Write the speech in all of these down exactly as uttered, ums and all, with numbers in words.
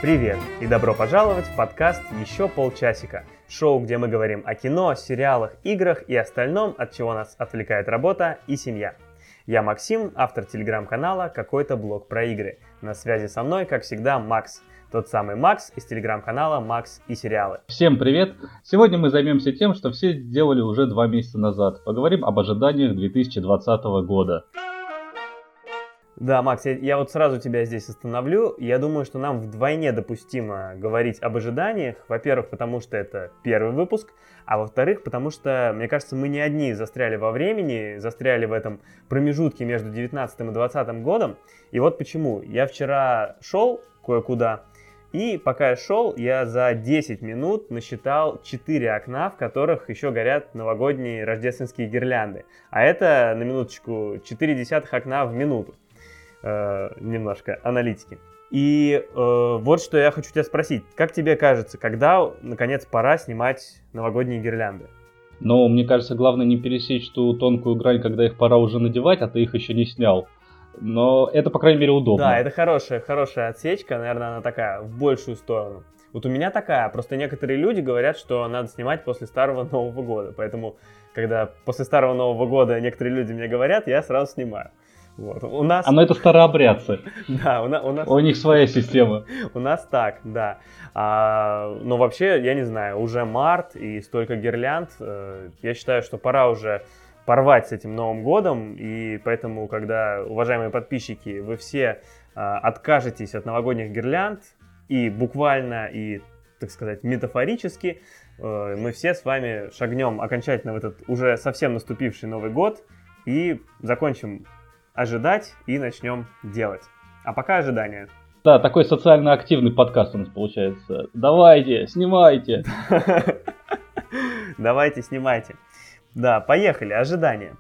Привет и добро пожаловать в подкаст «Еще полчасика». Шоу, где мы говорим о кино, сериалах, играх и остальном, от чего нас отвлекает работа и семья. Я Максим, автор телеграм-канала «Какой-то блог про игры». На связи со мной, как всегда, Макс. Тот самый Макс из телеграм-канала «Макс и сериалы». Всем привет! Сегодня мы займемся тем, что все сделали уже два месяца назад. Поговорим об ожиданиях две тысячи двадцатого года. Да, Макс, я, я вот сразу тебя здесь остановлю. Я думаю, что нам вдвойне допустимо говорить об ожиданиях. Во-первых, потому что это первый выпуск, а во-вторых, потому что, мне кажется, мы не одни застряли во времени, застряли в этом промежутке между девятнадцатым и двадцатым годом. И вот почему. Я вчера шел кое-куда, и пока я шел, я за десять минут насчитал четыре окна, в которых еще горят новогодние рождественские гирлянды. А это, на минуточку, четыре десятых окна в минуту. Э, немножко аналитики. И э, вот что я хочу тебя спросить. Как тебе кажется, когда, наконец, пора снимать новогодние гирлянды? Но мне кажется, главное не пересечь ту тонкую грань, когда их пора уже надевать, а ты их еще не снял. Но это, по крайней мере, удобно. Да, это хорошая, хорошая отсечка, наверное, она такая, в большую сторону. Вот у меня такая, просто некоторые люди говорят, что надо снимать после Старого Нового года. Поэтому, когда после Старого Нового года некоторые люди мне говорят, я сразу снимаю. Вот. У нас... А ну это старообрядцы. Да, у, на, у нас... У них своя система. У нас так, да. А, но вообще, я не знаю, уже март и столько гирлянд. Я считаю, что пора уже порвать с этим Новым годом. И поэтому, когда, уважаемые подписчики, вы все откажетесь от новогодних гирлянд, и буквально, и, так сказать, метафорически, мы все с вами шагнем окончательно в этот уже совсем наступивший Новый год и закончим ожидать и начнем делать. А пока ожидание. Да, такой социально активный подкаст у нас получается. Давайте, снимайте. Давайте, снимайте. Да, поехали, ожидание.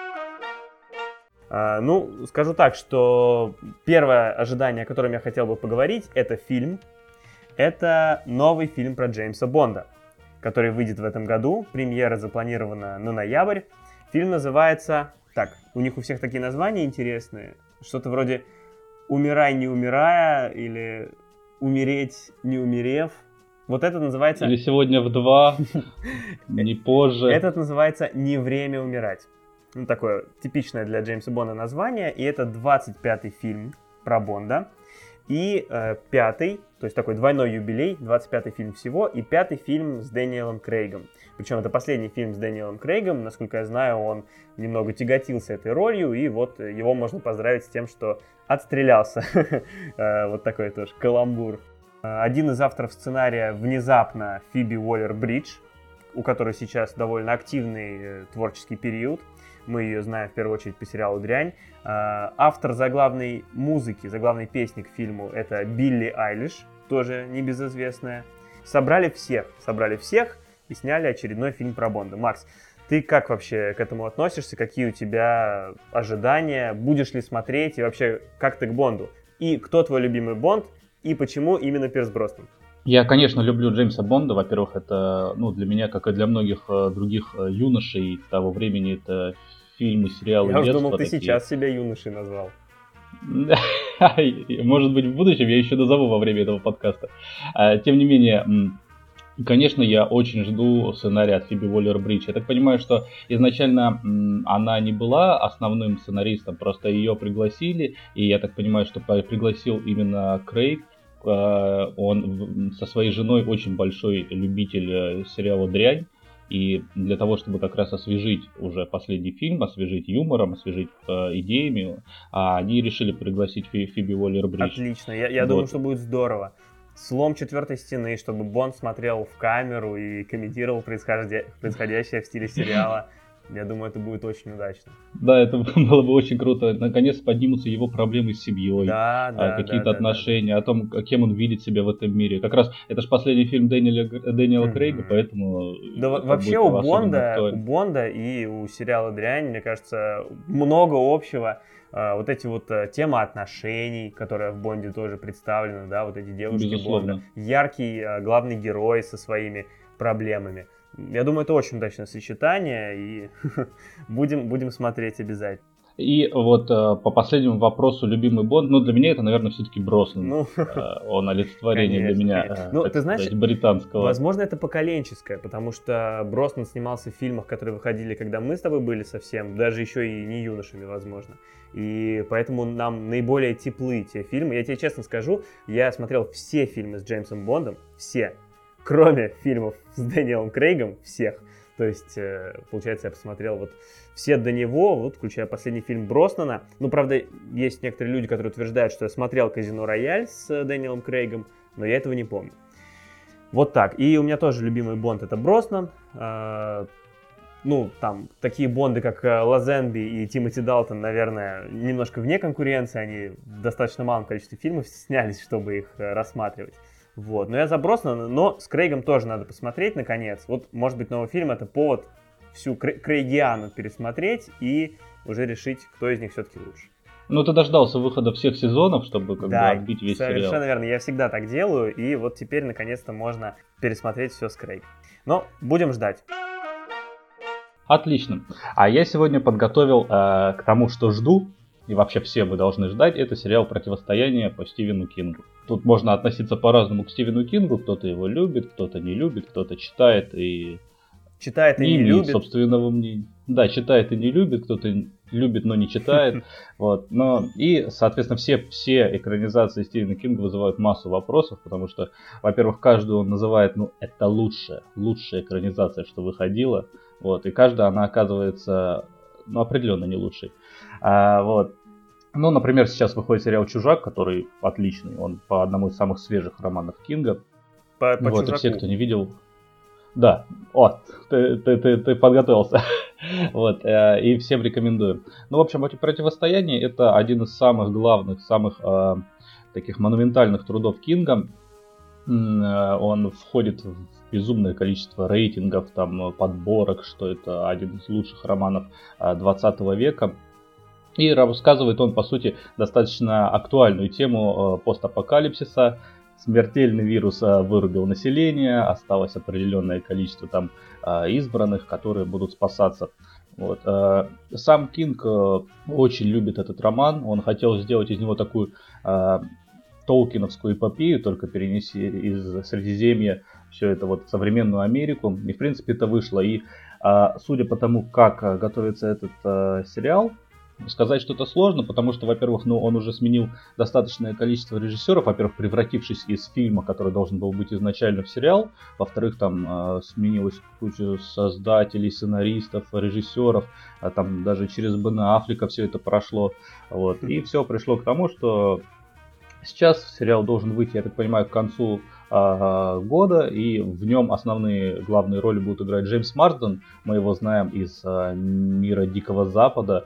А, ну, скажу так, что первое ожидание, о котором я хотел бы поговорить, это фильм. Это новый фильм про Джеймса Бонда, который выйдет в этом году. Премьера запланирована на ноябрь. Фильм называется... Так, у них у всех такие названия интересные. Что-то вроде «Умирай, не умирая» или «Умереть, не умерев». Вот это называется... Или «Сегодня в два», не позже. Этот называется «Не время умирать». Ну, такое типичное для Джеймса Бонда название. И это двадцать пятый фильм про Бонда. И э, пятый, то есть такой двойной юбилей, двадцать пятый фильм всего, и пятый фильм с Дэниелом Крейгом. Причем это последний фильм с Дэниелом Крейгом, насколько я знаю, он немного тяготился этой ролью, и вот его можно поздравить с тем, что отстрелялся. Вот такой тоже каламбур. Один из авторов сценария внезапно Фиби Уоллер-Бридж, у которой сейчас довольно активный творческий период. Мы ее знаем в первую очередь по сериалу «Дрянь». Автор заглавной музыки, заглавной песни к фильму — это Билли Айлиш, тоже небезызвестная. Собрали всех, собрали всех и сняли очередной фильм про Бонда. Макс, ты как вообще к этому относишься? Какие у тебя ожидания? Будешь ли смотреть? И вообще, как ты к Бонду? И кто твой любимый Бонд? И почему именно Пирс Броснан? Я, конечно, люблю Джеймса Бонда. Во-первых, это, ну, для меня, как и для многих э, других э, юношей того времени, это фильмы, сериалы Я детства. уже думал, ты такие. сейчас себя юношей назвал. Может быть, в будущем я еще назову во время этого подкаста. Тем не менее, конечно, я очень жду сценария от Фиби Уоллер-Бридж. Я так понимаю, что изначально она не была основным сценаристом, просто ее пригласили, и я так понимаю, что пригласил именно Крейг. Он со своей женой очень большой любитель сериала «Дрянь», и для того, чтобы как раз освежить уже последний фильм, освежить юмором, освежить э, идеями, а они решили пригласить Фи- Фиби Уоллер-Бридж. Отлично, я, я Вот. думаю, что будет здорово. Слом четвертой стены, чтобы Бонд смотрел в камеру и комментировал происходя... происходящее в стиле сериала. Я думаю, это будет очень удачно. Да, это было бы очень круто. Наконец поднимутся его проблемы с семьей, Да, да, какие-то да, отношения, да, о том, кем он видит себя в этом мире. Как раз это же последний фильм Дэниела, Дэниела mm-hmm. Крейга, поэтому... Да, вообще у Бонда, у Бонда и у сериала «Дрянь», мне кажется, много общего. Вот эти вот темы отношений, которая в Бонде тоже представлена, да, вот эти девушки Безусловно. Бонда. Яркий главный герой со своими проблемами. Я думаю, это очень удачное сочетание, и будем, будем смотреть обязательно. И вот э, по последнему вопросу любимый Бонд, ну для меня это, наверное, все-таки Броснан. Ну, Э, он олицетворение для конечно, меня, конечно. э, Ну, так ты знаешь, сказать, британского. возможно, это поколенческое, потому что Броснан снимался в фильмах, которые выходили, когда мы с тобой были совсем, даже еще и не юношами, возможно. И поэтому нам наиболее теплы те фильмы. Я тебе честно скажу, я смотрел все фильмы с Джеймсом Бондом, все, кроме фильмов с Дэниелом Крейгом, всех. То есть, получается, я посмотрел вот все до него, вот, включая последний фильм Броснана. Ну, правда, есть некоторые люди, которые утверждают, что я смотрел «Казино Рояль» с Дэниелом Крейгом, но я этого не помню. Вот так. И у меня тоже любимый Бонд — это Броснан. А, ну, там, такие Бонды, как Лазенби и Тимоти Далтон, наверное, немножко вне конкуренции. Они в достаточно малом количестве фильмов снялись, чтобы их рассматривать. Вот. Но я за Броснана, но с Крейгом тоже надо посмотреть, наконец. Вот, может быть, новый фильм — это повод всю Крейгиану пересмотреть и уже решить, кто из них все-таки лучше. Ну, ты дождался выхода всех сезонов, чтобы как да, бы отбить весь совершенно сериал. Совершенно верно. Я всегда так делаю, и вот теперь, наконец-то, можно пересмотреть все с Крейгом. Но будем ждать. Отлично. А я сегодня подготовил э, к тому, что жду, и вообще все мы должны ждать, это сериал «Противостояние» по Стивену Кингу. Тут можно относиться по-разному к Стивену Кингу, кто-то его любит, кто-то не любит, кто-то читает и... Читает и не, не имеет любит. собственного мнения. Да, читает и не любит, кто-то любит, но не читает. Вот. Но, и, соответственно, все, все экранизации Стивена Кинга вызывают массу вопросов, потому что, во-первых, каждую он называет, ну, это лучшая, лучшая экранизация, что выходила. Вот. И каждая, она оказывается, ну, определенно не лучшей. А, вот. Ну, например, сейчас выходит сериал «Чужак», который отличный. Он по одному из самых свежих романов Кинга. По, по вот, «Чужаку». И все, кто не видел... Да, о, ты, ты, ты, ты подготовился. вот, э, и всем рекомендую. Ну, в общем, «Противостояние» — это один из самых главных, самых э, таких монументальных трудов Кинга. Э, он входит в безумное количество рейтингов, там, подборок, что это один из лучших романов двадцатого века. И рассказывает он, по сути, достаточно актуальную тему э, постапокалипсиса. Смертельный вирус вырубил население, осталось определенное количество там избранных, которые будут спасаться. Вот. Сам Кинг очень любит этот роман, он хотел сделать из него такую толкиновскую эпопею, только перенеси из Средиземья все это вот в современную Америку, и в принципе это вышло. И судя по тому, как готовится этот сериал, сказать что-то сложно, потому что, во-первых, ну, он уже сменил достаточное количество режиссеров, во-первых, превратившись из фильма, который должен был быть изначально в сериал, во-вторых, там э, сменилась куча создателей, сценаристов, режиссеров, а там даже через Бен Аффлека все это прошло, вот, и все пришло к тому, что сейчас сериал должен выйти, я так понимаю, к концу э, года, и в нем основные главные роли будут играть Джеймс Марсден, мы его знаем из э, «Мира Дикого Запада»,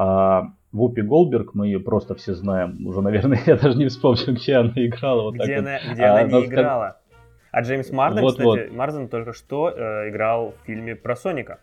а Вупи Голдберг, мы ее просто все знаем, уже, наверное, я даже не вспомню, где она играла. Вот где так она, вот. где а, она не нас... играла. А Джеймс Марсден, вот, кстати, вот. Марсден только что э, играл в фильме про Соника.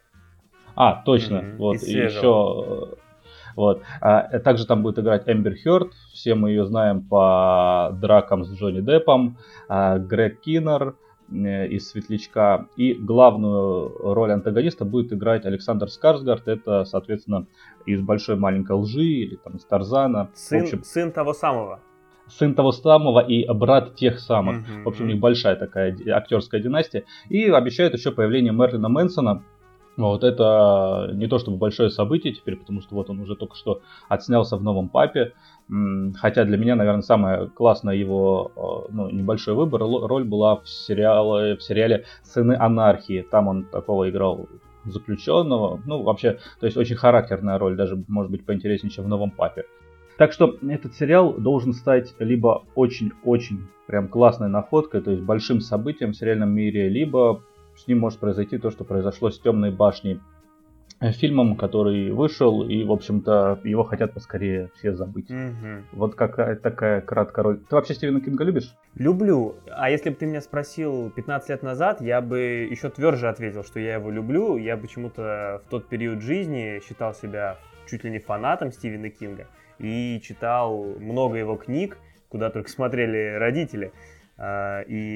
А, точно. Mm-hmm. Вот, и еще... Вот. А, также там будет играть Эмбер Хёрд, все мы ее знаем по дракам с Джонни Деппом, а, Грег Киннер из «Светлячка». И главную роль антагониста будет играть Александр Скарсгард. Это, соответственно, из «Большой маленькой лжи» или там из «Тарзана». Сын, в общем, сын того самого. Сын того самого и брат тех самых. Mm-hmm. В общем, у них большая такая актерская династия. И обещают еще появление Мерлина Мэнсона. Вот это не то чтобы большое событие теперь, потому что вот он уже только что отснялся в «Новом папе». Хотя для меня, наверное, самая классная его, ну, небольшой выбор, роль была в сериале, в сериале «Сыны анархии». Там он такого играл заключенного. Ну, вообще, то есть очень характерная роль, даже, может быть, поинтереснее, чем в «Новом папе». Так что этот сериал должен стать либо очень-очень прям классной находкой, то есть большим событием в сериальном мире, либо с ним может произойти то, что произошло с «Темной башней», фильмом, который вышел, и, в общем-то, его хотят поскорее все забыть. Mm-hmm. Вот какая такая краткая роль. Ты вообще Стивена Кинга любишь? Люблю. А если бы ты меня спросил пятнадцать лет назад, я бы еще тверже ответил, что я его люблю. Я почему-то в тот период жизни считал себя чуть ли не фанатом Стивена Кинга и читал много его книг, куда только смотрели родители. И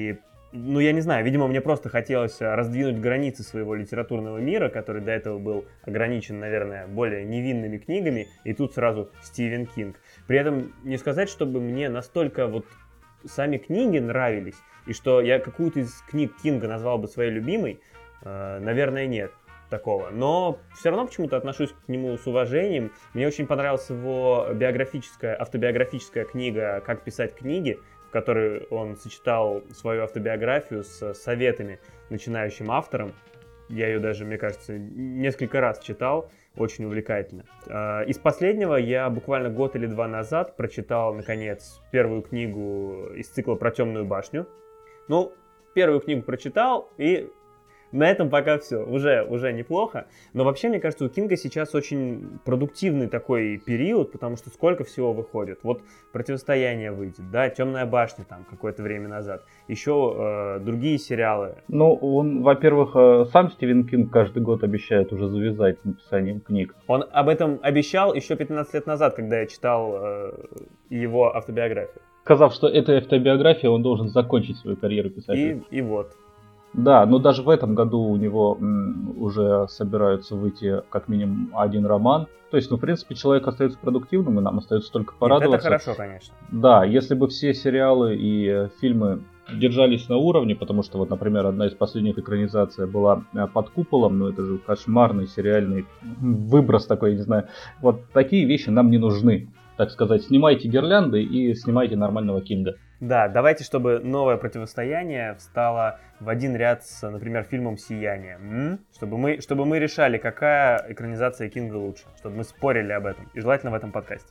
ну, я не знаю, видимо, мне просто хотелось раздвинуть границы своего литературного мира, который до этого был ограничен, наверное, более невинными книгами, и тут сразу Стивен Кинг. При этом не сказать, чтобы мне настолько вот сами книги нравились, и что я какую-то из книг Кинга назвал бы своей любимой, э, наверное, нет такого. Но все равно почему-то отношусь к нему с уважением. Мне очень понравилась его биографическая, автобиографическая книга «Как писать книги», в которой он сочетал свою автобиографию с советами начинающим авторам. Я ее даже, мне кажется, несколько раз читал, очень увлекательно. Из последнего я буквально год или два назад прочитал, наконец, первую книгу из цикла про Темную башню. Ну, первую книгу прочитал, и на этом пока все. Уже, уже неплохо. Но вообще, мне кажется, у Кинга сейчас очень продуктивный такой период, потому что сколько всего выходит. Вот «Противостояние» выйдет, да, «Темная башня» там какое-то время назад. Еще э, другие сериалы. Ну, он, во-первых, сам Стивен Кинг каждый год обещает уже завязать с написанием книг. Он об этом обещал еще пятнадцать лет назад, когда я читал э, его автобиографию. Сказав, что это автобиография, он должен закончить свою карьеру писателя. И, и вот. Да, но даже в этом году у него м, уже собираются выйти как минимум один роман. То есть, ну, в принципе, человек остается продуктивным, и нам остается только порадоваться. Это хорошо, конечно. Да, если бы все сериалы и фильмы держались на уровне, потому что, вот, например, одна из последних экранизаций была «Под куполом», ну, это же кошмарный сериальный выброс такой, я не знаю. Вот такие вещи нам не нужны. Так сказать, снимайте гирлянды и снимайте нормального Кинга. Да, давайте, чтобы новое «Противостояние» встало в один ряд с, например, фильмом «Сияние». М? Чтобы мы, чтобы мы решали, какая экранизация Кинга лучше. Чтобы мы спорили об этом. И желательно в этом подкасте.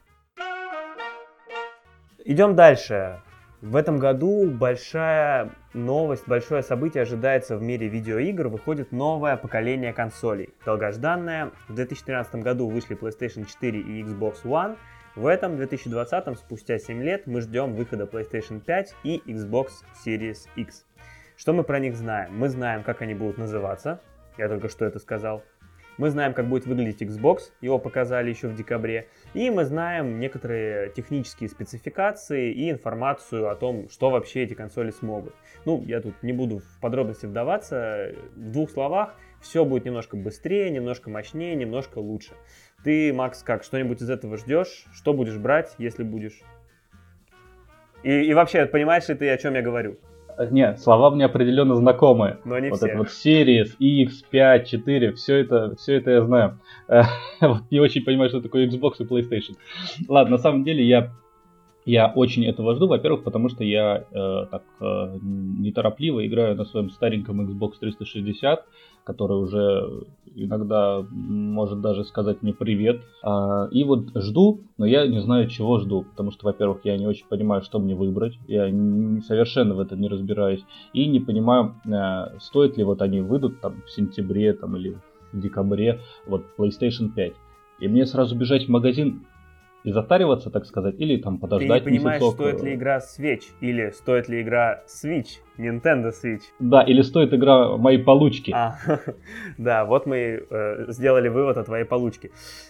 Идем дальше. В этом году большая новость, большое событие ожидается в мире видеоигр. Выходит новое поколение консолей. Долгожданное. В две тысячи тринадцатом году вышли PlayStation четыре и Xbox One. В этом две тысячи двадцатом, спустя семь лет, мы ждем выхода PlayStation пять и Xbox Series X. Что мы про них знаем? Мы знаем, как они будут называться. Я только что это сказал. Мы знаем, как будет выглядеть Xbox. Его показали еще в декабре. И мы знаем некоторые технические спецификации и информацию о том, что вообще эти консоли смогут. Ну, я тут не буду в подробности вдаваться. В двух словах, все будет немножко быстрее, немножко мощнее, немножко лучше. Ты, Макс, как, что-нибудь из этого ждешь? Что будешь брать, если будешь? И, и вообще, понимаешь ли ты, о чем я говорю? Нет, слова мне определенно знакомые. Но не вот все. это вот Series, X, пять, четыре, все это, все это я знаю. Не очень понимаю, что такое Xbox и PlayStation. Ладно, на самом деле я, я очень этого жду. Во-первых, потому что я э, так э, неторопливо играю на своем стареньком Xbox триста шестьдесят, который уже иногда может даже сказать мне привет. А, и вот жду, но я не знаю, чего жду. Потому что, во-первых, я не очень понимаю, что мне выбрать. Я не, совершенно в этом не разбираюсь. И не понимаю, а, стоит ли вот они выйдут там в сентябре там, или в декабре, вот PlayStation пять. И мне сразу бежать в магазин и затариваться, так сказать, или там подождать. Ты не понимаешь, месяцок. стоит ли игра Switch, или стоит ли игра Switch, Nintendo Switch. Да, или стоит игра моей получки. А, да, вот мы э, сделали вывод о твоей получке.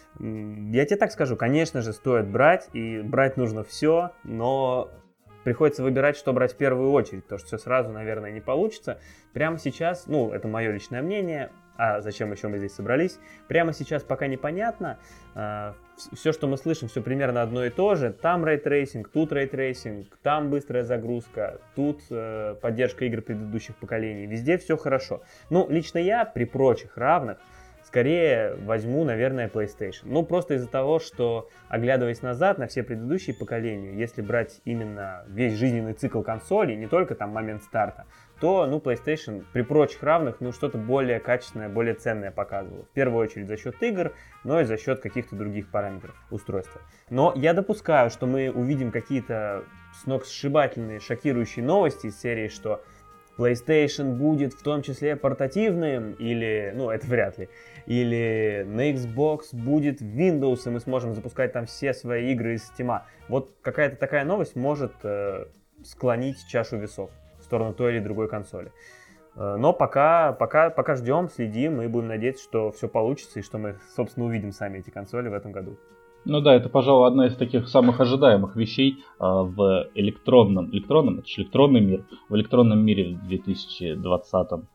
Я тебе так скажу, конечно же, стоит брать, и брать нужно все, но приходится выбирать, что брать в первую очередь, потому что все сразу, наверное, не получится. Прямо сейчас, ну, это мое личное мнение, а зачем еще мы здесь собрались, прямо сейчас пока непонятно. Все, что мы слышим, все примерно одно и то же. Там рейтрейсинг, тут рейтрейсинг, там быстрая загрузка, тут э, поддержка игр предыдущих поколений. Везде все хорошо. Ну, лично я при прочих равных скорее возьму, наверное, PlayStation. Ну, просто из-за того, что, оглядываясь назад на все предыдущие поколения, если брать именно весь жизненный цикл консоли, не только там момент старта, то, ну, PlayStation при прочих равных, ну, что-то более качественное, более ценное показывало. В первую очередь за счет игр, но и за счет каких-то других параметров устройства. Но я допускаю, что мы увидим какие-то сногсшибательные, шокирующие новости из серии, что PlayStation будет в том числе портативным, или, ну, это вряд ли, или на Xbox будет Windows, и мы сможем запускать там все свои игры из Steam. Вот какая-то такая новость может э, склонить чашу весов в сторону той или другой консоли. Но пока, пока, пока ждем, следим и будем надеяться, что все получится и что мы, собственно, увидим сами эти консоли в этом году. Ну да, это, пожалуй, одна из таких самых ожидаемых вещей а, в электронном, электронном, это же электронный мир, в электронном мире в две тысячи двадцатом.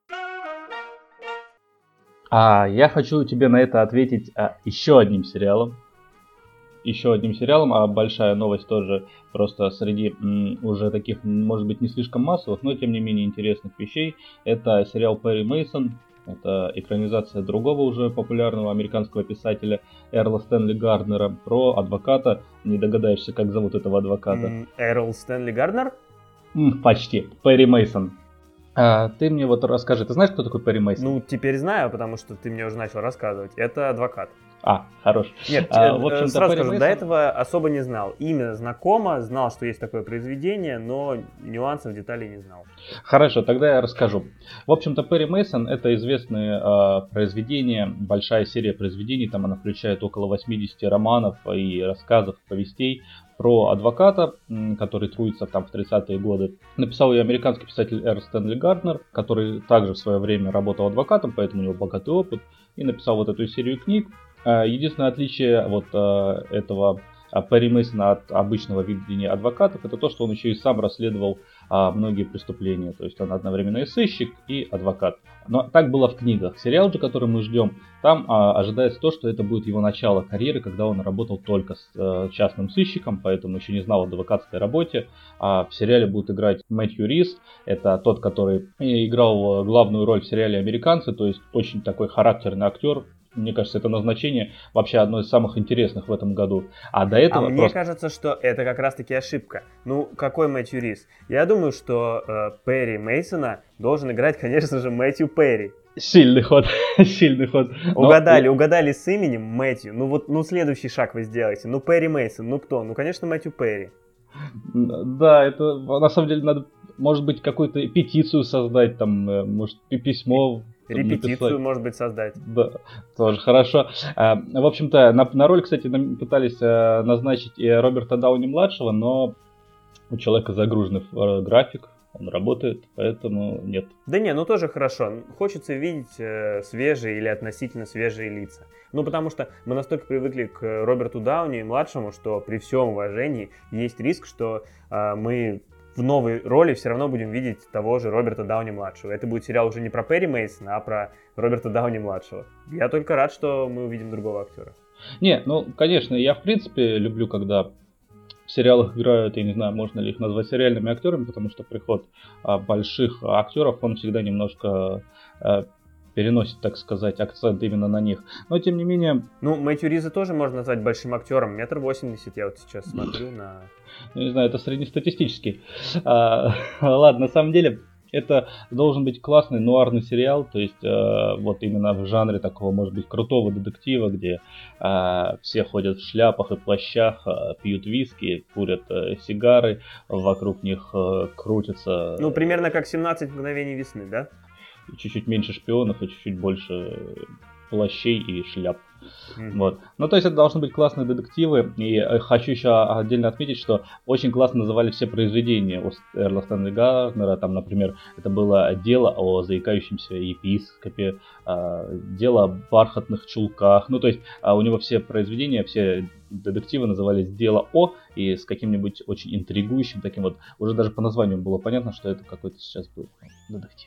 А я хочу тебе на это ответить а, еще одним сериалом. Еще одним сериалом, а большая новость тоже просто среди м, уже таких, может быть, не слишком массовых, но тем не менее интересных вещей. Это сериал Перри Мейсон. Это экранизация другого уже популярного американского писателя Эрла Стэнли Гарднера про адвоката. Не догадаешься, как зовут этого адвоката? М, Эрл Стэнли Гарднер? М, почти. Перри Мейсон. А, ты мне вот расскажи, ты знаешь, кто такой Перри Мейсон? Ну, теперь знаю, потому что ты мне уже начал рассказывать. Это адвокат. А, хорош. Нет, а, э, в общем-то, сразу Перри скажу, Мейсон... до этого особо не знал. Имя знакомо, знал, что есть такое произведение, но нюансов, деталей не знал. Хорошо, тогда я расскажу. В общем-то, Перри Мейсон — это известное э, произведение, большая серия произведений, там она включает около восьмидесяти романов и рассказов, повестей про адвоката, м, который трудится там в тридцатые годы. Написал ее американский писатель Эр Стэнли Гарднер, который также в свое время работал адвокатом, поэтому у него богатый опыт, и написал вот эту серию книг. Э, единственное отличие вот э, этого Перри Мейсона от обычного видения адвокатов — это то, что он еще и сам расследовал а, многие преступления. То есть он одновременно и сыщик, и адвокат. Но так было в книгах. Сериал же, который мы ждем, там а, ожидается то, что это будет его начало карьеры, когда он работал только с а, частным сыщиком, поэтому еще не знал о адвокатской работе. А в сериале будет играть Мэтью Рис. Это тот, который играл главную роль в сериале «Американцы», то есть очень такой характерный актер. Мне кажется, это назначение вообще одно из самых интересных в этом году. А до этого А мне просто... кажется, что это как раз-таки ошибка. Ну, какой Мэтью Рис? Я думаю, что э, Перри Мейсона должен играть, конечно же, Мэтью Перри. Сильный ход, сильный ход. Угадали, Но... угадали с именем Мэтью. Ну вот, ну следующий шаг вы сделаете. Ну Перри Мейсон, ну кто? Ну, конечно, Мэтью Перри. Да, это на самом деле надо, может быть, какую-то петицию создать, там, может, письмо... Репетицию, написать. Может быть, создать. Да, тоже хорошо. В общем-то, на, на роль, кстати, пытались назначить и Роберта Дауни-младшего, но у человека загруженный график, он работает, поэтому нет. Да не, ну тоже хорошо. Хочется видеть э, свежие или относительно свежие лица. Ну, потому что мы настолько привыкли к Роберту Дауни-младшему, что при всем уважении есть риск, что э, мы... в новой роли все равно будем видеть того же Роберта Дауни-младшего. Это будет сериал уже не про Перри Мейсона, а про Роберта Дауни-младшего. Я только рад, что мы увидим другого актера. Не, ну, конечно, я в принципе люблю, когда в сериалах играют, я не знаю, можно ли их назвать сериальными актерами, потому что приход а, больших актеров, он всегда немножко... А, переносит, так сказать, акцент именно на них. Но, тем не менее... Ну, Мэтью Риза тоже можно назвать большим актером. Метр восемьдесят, я вот сейчас смотрю на... Ну, не знаю, это среднестатистический. А, ладно, на самом деле, это должен быть классный нуарный сериал, то есть э, вот именно в жанре такого, может быть, крутого детектива, где э, все ходят в шляпах и плащах, э, пьют виски, курят э, сигары, вокруг них э, крутятся... Ну, примерно как семнадцать мгновений весны, да? Чуть-чуть меньше шпионов и чуть-чуть больше плащей и шляп. Mm-hmm. Вот. Ну, то есть это должны быть классные детективы. И хочу еще отдельно отметить, что очень классно называли все произведения у Эрла Стэнли Гарднера. Там, например, это было дело о заикающемся епископе, дело о бархатных чулках. Ну, то есть у него все произведения, все детективы назывались «Дело о», и с каким-нибудь очень интригующим таким вот. Уже даже по названию было понятно, что это какой-то сейчас будет детектив.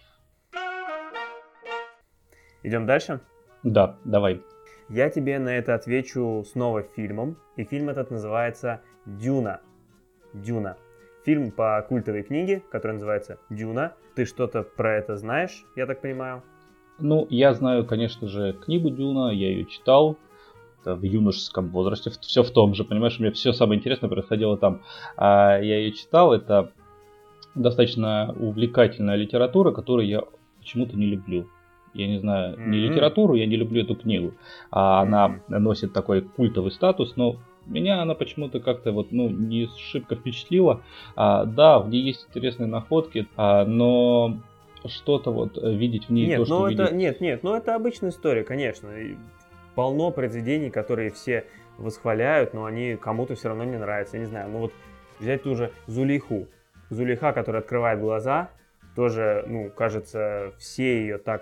Идем дальше? Да, давай. Я тебе на это отвечу снова фильмом. И фильм этот называется «Дюна». «Дюна». Фильм по культовой книге, которая называется «Дюна». Ты что-то про это знаешь, я так понимаю? Ну, я знаю, конечно же, книгу «Дюна», я ее читал в юношеском возрасте, все в том же, понимаешь, у меня все самое интересное происходило там. А я ее читал, это достаточно увлекательная литература, которую я почему-то не люблю. Я не знаю, не mm-hmm. литературу, я не люблю эту книгу. А mm-hmm. Она носит такой культовый статус, но меня она почему-то как-то вот, ну, не шибко впечатлила. А, да, в ней есть интересные находки, а, но что-то вот видеть в ней нет, то, что ну видеть... это, нет, нет, ну это обычная история, конечно. И полно произведений, которые все восхваляют, но они кому-то все равно не нравятся. Я не знаю, ну вот взять ту же Зулейху. Зулейха, которая открывает глаза, тоже, ну, кажется, все ее так...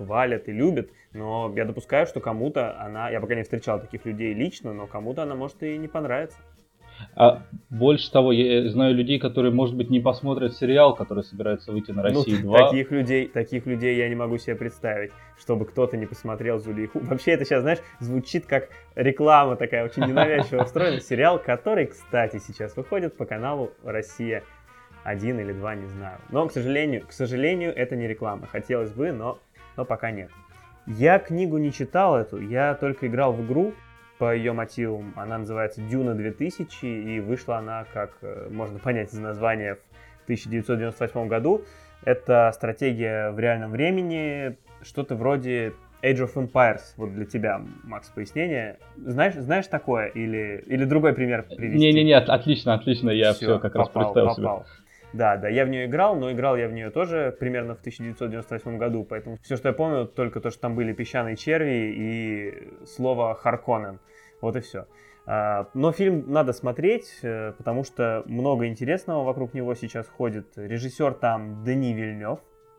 хвалят и любят, но я допускаю, что кому-то она, я пока не встречал таких людей лично, но кому-то она может и не понравиться. А больше того, я знаю людей, которые, может быть, не посмотрят сериал, который собирается выйти на России ну, два. Таких людей, таких людей я не могу себе представить, чтобы кто-то не посмотрел Зулейху. Вообще это сейчас, знаешь, звучит как реклама такая очень ненавязчиво устроена. Сериал, который, кстати, сейчас выходит по каналу Россия один или два, не знаю. Но, к сожалению, к сожалению, это не реклама. Хотелось бы, но, но пока нет. Я книгу не читал эту, я только играл в игру. По ее мотивам она называется «Дюна две тысячи», и вышла она, как можно понять из названия, в тысяча девятьсот девяносто восьмом году. Это стратегия в реальном времени, что-то вроде Age of Empires. Вот для тебя, Макс, пояснение. Знаешь, знаешь такое или, или другой пример привести? Не-не-не, отлично, отлично, я все, все как попал, раз представил попал. себе. Да, да, я в нее играл, но играл я в нее тоже примерно в тысяча девятьсот девяносто восьмом году, поэтому все, что я помню, только то, что там были песчаные черви и слово Харконнен. Вот и все. Но фильм надо смотреть, потому что много интересного вокруг него сейчас ходит. Режиссер там Дени Вильнёв.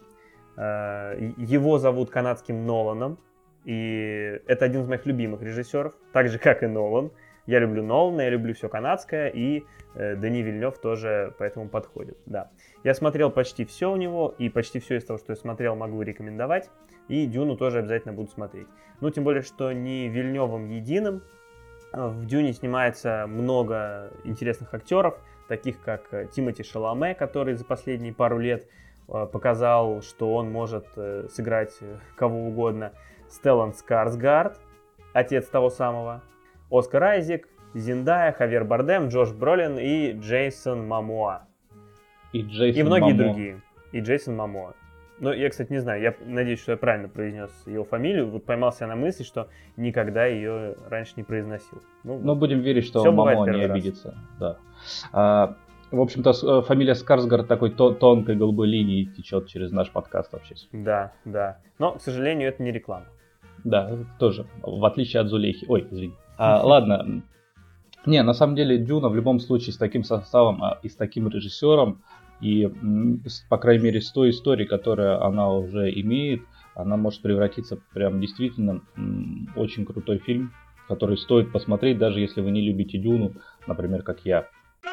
Его зовут канадским Ноланом. И это один из моих любимых режиссеров, так же, как и Нолан. Я люблю Нолана, я люблю все канадское, и Дени Вильнёв тоже по этому подходит. Да. Я смотрел почти все у него, и почти все из того, что я смотрел, могу рекомендовать. И Дюну тоже обязательно буду смотреть. Ну, тем более, что не Вильнёвым единым. В Дюне снимается много интересных актеров, таких как Тимоти Шаломе, который за последние пару лет показал, что он может сыграть кого угодно. Стеллан Скарсгард, отец того самого, Оскар Айзек, Зендая, Хавьер Бардем, Джош Бролин и Джейсон Момоа. И, Джейсон и многие Момоа. другие. И Джейсон Момоа. Ну, я, кстати, не знаю, я надеюсь, что я правильно произнес его фамилию. Вот поймался на мысли, что никогда ее раньше не произносил. Ну, Но будем верить, что Момоа не обидится. Да. А, в общем-то, фамилия Скарсгард такой тонкой голубой линией течет через наш подкаст вообще. Да, да. Но, к сожалению, это не реклама. Да, тоже. В отличие от Зулейхи. Ой, извини. А, ладно. Не, на самом деле, Дюна в любом случае с таким составом и с таким режиссером, и, по крайней мере, с той историей, которую она уже имеет, она может превратиться прям действительно в очень крутой фильм, который стоит посмотреть, даже если вы не любите Дюну, например, как я.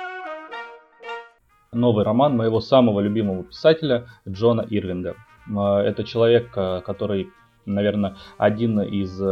Новый роман моего самого любимого писателя Джона Ирвинга. Это человек, который, наверное, один из...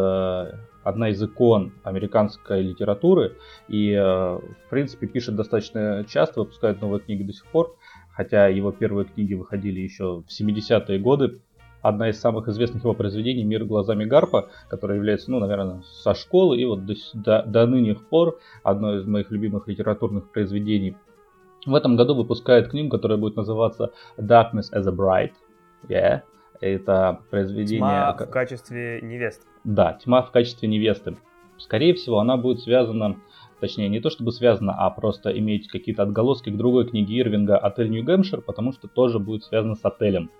одна из икон американской литературы и, в принципе, пишет достаточно часто, выпускает новые книги до сих пор, хотя его первые книги выходили еще в семидесятые годы. Одна из самых известных его произведений «Мир глазами Гарпа», которая является, ну, наверное, со школы и вот до, до, до нынешних пор одно из моих любимых литературных произведений. В этом году выпускает книгу, которая будет называться «Darkness as a Bride». Yeah. Это произведение... Тьма в качестве невесты. Да, «Тьма в качестве невесты». Скорее всего, она будет связана, точнее, не то чтобы связана, а просто иметь какие-то отголоски к другой книге Ирвинга «Отель Нью-Гэмпшир», потому что тоже будет связано с отелем.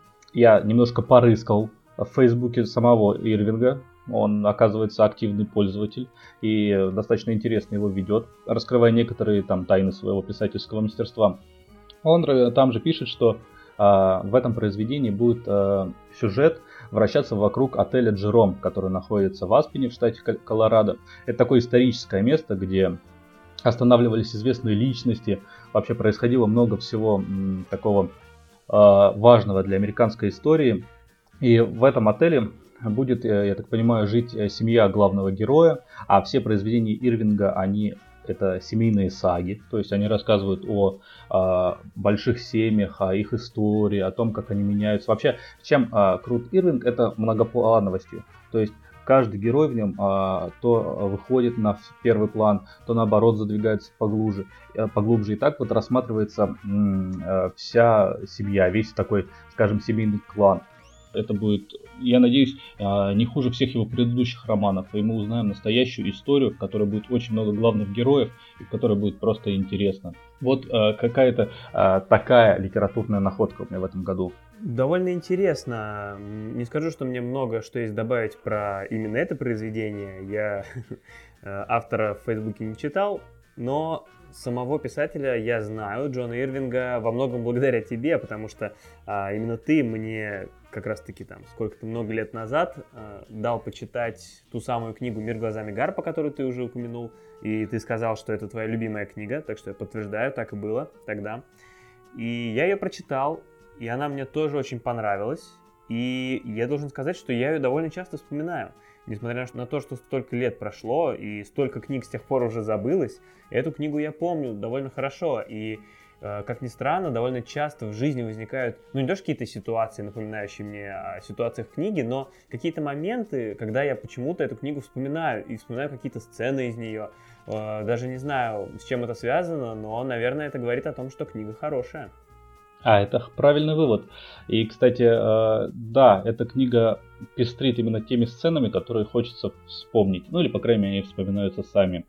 Я немножко порыскал в Фейсбуке самого Ирвинга. Он, оказывается, активный пользователь и достаточно интересно его ведет, раскрывая некоторые там тайны своего писательского мастерства. Он там же пишет, что в этом произведении будет сюжет вращаться вокруг отеля Джером, который находится в Аспене, в штате Колорадо. Это такое историческое место, где останавливались известные личности. Вообще происходило много всего м, такого э, важного для американской истории. И в этом отеле будет, я так понимаю, жить семья главного героя. А все произведения Ирвинга, они... это семейные саги, то есть они рассказывают о, о больших семьях, о их истории, о том, как они меняются. Вообще, чем а, крут Ирвинг, это многоплановостью. То есть каждый герой в нем а, то выходит на первый план, то наоборот задвигается поглубже, поглубже. И так вот рассматривается м, вся семья, весь такой, скажем, семейный клан. Это будет, я надеюсь, не хуже всех его предыдущих романов. И мы узнаем настоящую историю, в которой будет очень много главных героев, и в которой будет просто интересно. Вот какая-то такая литературная находка у меня в этом году. Довольно интересно. Не скажу, что мне много что есть добавить про именно это произведение. Я автора в Фейсбуке не читал, но самого писателя я знаю, Джона Ирвинга, во многом благодаря тебе, потому что а, именно ты мне как раз-таки там сколько-то много лет назад а, дал почитать ту самую книгу «Мир глазами Гарпа», которую ты уже упомянул, и ты сказал, что это твоя любимая книга, так что я подтверждаю, так и было тогда. И я ее прочитал, и она мне тоже очень понравилась, и я должен сказать, что я ее довольно часто вспоминаю. Несмотря на то, что столько лет прошло и столько книг с тех пор уже забылось, эту книгу я помню довольно хорошо. И, э, как ни странно, довольно часто в жизни возникают, ну не то что какие-то ситуации, напоминающие мне о ситуациях книги, но какие-то моменты, когда я почему-то эту книгу вспоминаю и вспоминаю какие-то сцены из нее. Э, даже не знаю, с чем это связано, но, наверное, это говорит о том, что книга хорошая. А, это правильный вывод. И, кстати, э, да, эта книга пестрит именно теми сценами, которые хочется вспомнить. Ну или, по крайней мере, они вспоминаются сами.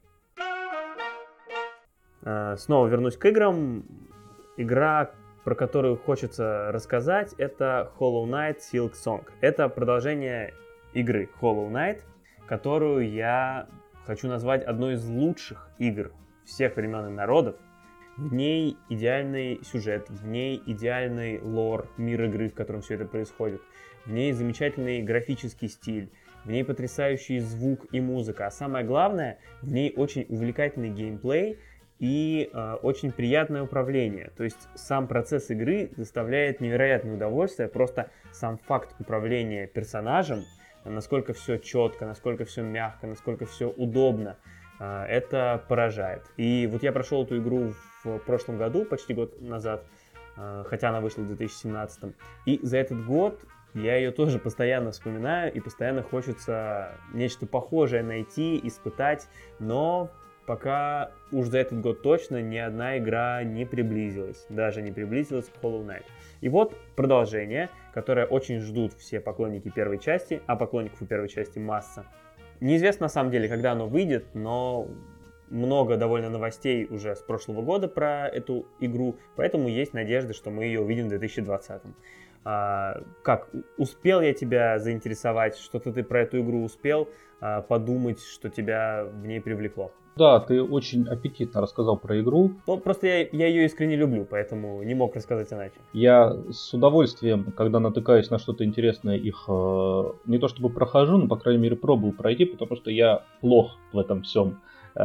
Снова вернусь к играм. Игра, про которую хочется рассказать, это Hollow Knight Silksong. Это продолжение игры Hollow Knight, которую я хочу назвать одной из лучших игр всех времен и народов. В ней идеальный сюжет, в ней идеальный лор, мир игры, в котором все это происходит. В ней замечательный графический стиль, в ней потрясающий звук и музыка. А самое главное, в ней очень увлекательный геймплей и э, очень приятное управление. То есть сам процесс игры доставляет невероятное удовольствие. Просто сам факт управления персонажем, насколько все четко, насколько все мягко, насколько все удобно, э, это поражает. И вот я прошел эту игру в прошлом году, почти год назад, хотя она вышла в две тысячи семнадцатом. И за этот год я ее тоже постоянно вспоминаю, и постоянно хочется нечто похожее найти, испытать, но пока уж за этот год точно ни одна игра не приблизилась, даже не приблизилась к Hollow Knight. И вот продолжение, которое очень ждут все поклонники первой части, а поклонников у первой части масса. Неизвестно на самом деле, когда оно выйдет, но много довольно новостей уже с прошлого года про эту игру, поэтому есть надежда, что мы ее увидим в две тысячи двадцатом. А, как, успел я тебя заинтересовать? Что-то ты про эту игру успел а, подумать, что тебя в ней привлекло? Да, ты очень аппетитно рассказал про игру. Ну, просто я, я ее искренне люблю, поэтому не мог рассказать иначе. Я с удовольствием, когда натыкаюсь на что-то интересное, их э, не то чтобы прохожу, но, по крайней мере, пробую пройти, потому что я плох в этом всем.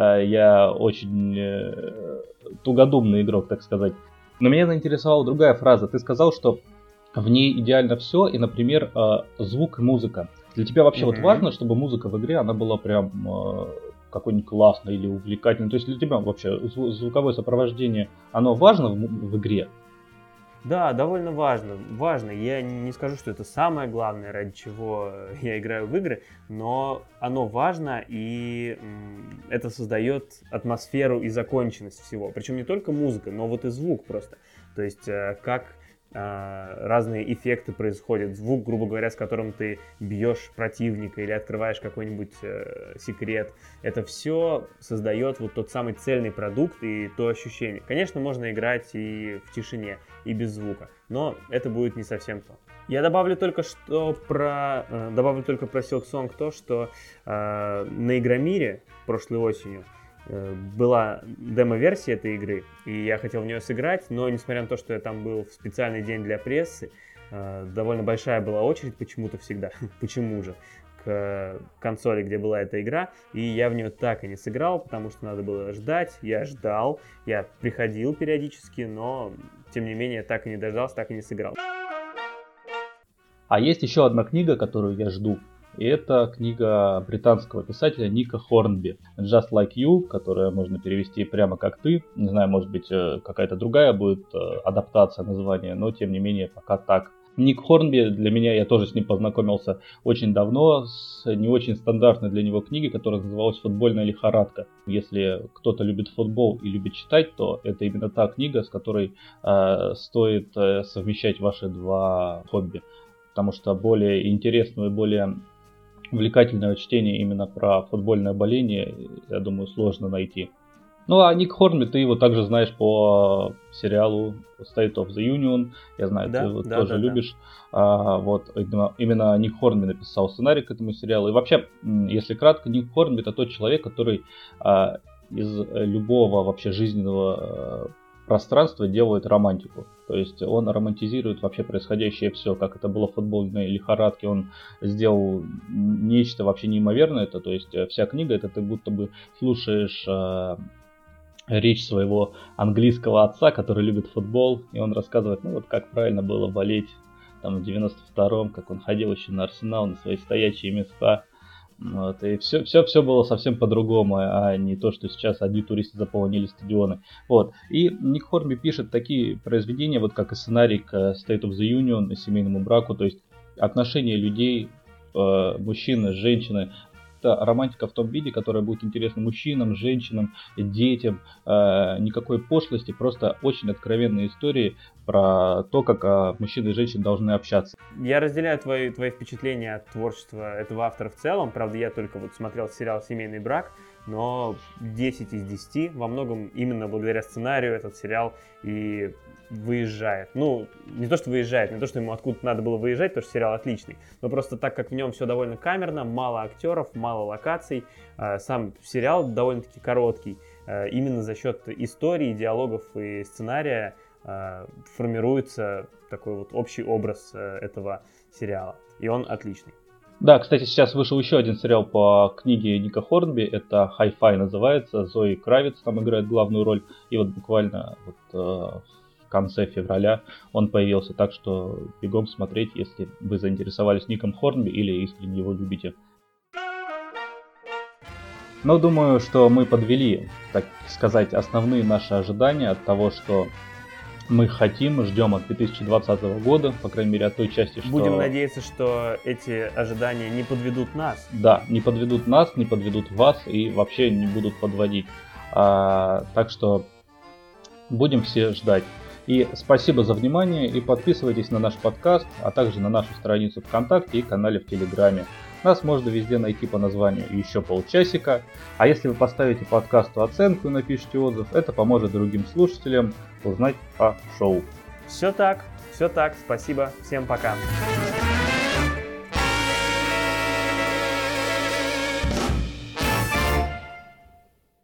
Я очень э, тугодумный игрок, так сказать. Но меня заинтересовала другая фраза. Ты сказал, что в ней идеально все, и, например, э, звук и музыка. Для тебя вообще mm-hmm. вот важно, чтобы музыка в игре, она была прям э, какой-нибудь классной или увлекательной? То есть для тебя вообще зву- звуковое сопровождение, оно важно в, в игре? Да, довольно важно. Важно. Я не скажу, что это самое главное, ради чего я играю в игры, но оно важно, и м, это создает атмосферу и законченность всего. Причем не только музыка, но вот и звук просто. То есть э, как э, разные эффекты происходят. Звук, грубо говоря, с которым ты бьешь противника или открываешь какой-нибудь э, секрет. Это все создает вот тот самый цельный продукт и то ощущение. Конечно, можно играть и в тишине, и без звука, но это будет не совсем то. Я добавлю только что про э, добавлю только про Silksong то, что э, на Игромире прошлой осенью э, была демо-версия этой игры, и я хотел в нее сыграть, но несмотря на то, что я там был в специальный день для прессы, э, довольно большая была очередь почему-то всегда, почему же, к консоли, где была эта игра, и я в нее так и не сыграл, потому что надо было ждать. Я ждал, я приходил периодически, но тем не менее так и не дождался, так и не сыграл. А есть еще одна книга, которую я жду. И это книга британского писателя Ника Хорнби «Just Like You», которая можно перевести прямо как ты. Не знаю, может быть, какая-то другая будет адаптация названия, но тем не менее пока так. Ник Хорнби, для меня, я тоже с ним познакомился очень давно, с не очень стандартной для него книгой, которая называлась «Футбольная лихорадка». Если кто-то любит футбол и любит читать, то это именно та книга, с которой э, стоит э, совмещать ваши два хобби. Потому что более интересного и более увлекательного чтения именно про футбольное боление, я думаю, сложно найти. Ну а Ник Хорнби, ты его также знаешь по сериалу State of the Union. Я знаю, да, ты его да, тоже да, любишь. Да. А, вот, именно, именно Ник Хорнби написал сценарий к этому сериалу. И вообще, если кратко, Ник Хорнби — это тот человек, который а, из любого вообще жизненного пространства делает романтику. То есть он романтизирует вообще происходящее все, как это было в футбольной лихорадке. Он сделал нечто вообще неимоверное. Это, то есть вся книга, это ты будто бы слушаешь э, речь своего английского отца, который любит футбол, и он рассказывает, ну вот как правильно было болеть там в девяносто втором, как он ходил еще на Арсенал, на свои стоячие места. Вот, и все, все, все было совсем по-другому, а не то, что сейчас одни туристы заполонили стадионы. Вот. И Ник Хорнби пишет такие произведения, вот как и сценарий к State of the Union, семейному браку, то есть отношения людей, мужчины, женщины. Это романтика в том виде, которая будет интересна мужчинам, женщинам, детям. Никакой пошлости, просто очень откровенные истории про то, как мужчины и женщины должны общаться. Я разделяю твои, твои впечатления от творчества этого автора в целом. Правда, я только вот смотрел сериал «Семейный брак», но десять из десяти во многом именно благодаря сценарию этот сериал и выезжает. Ну, не то, что выезжает, не то, что ему откуда-то надо было выезжать, потому что сериал отличный, но просто так как в нем все довольно камерно, мало актеров, мало локаций, сам сериал довольно-таки короткий, именно за счет истории, диалогов и сценария формируется такой вот общий образ этого сериала, и он отличный. Да, кстати, сейчас вышел еще один сериал по книге Ника Хорнби, это Hi-Fi называется, Зои Кравиц там играет главную роль, и вот буквально вот, э, в конце февраля он появился, так что бегом смотреть, если вы заинтересовались Ником Хорнби или искренне его любите. Но думаю, что мы подвели, так сказать, основные наши ожидания от того, что мы хотим, ждем от две тысячи двадцатого года, по крайней мере от той части, что... Будем надеяться, что эти ожидания не подведут нас. Да, не подведут нас, не подведут вас и вообще не будут подводить. А, так что будем все ждать. И спасибо за внимание, и подписывайтесь на наш подкаст, а также на нашу страницу ВКонтакте и канале в Телеграме. Нас можно везде найти по названию «Еще полчасика». А если вы поставите подкасту оценку и напишите отзыв, это поможет другим слушателям узнать о шоу. Все так, все так. Спасибо. Всем пока.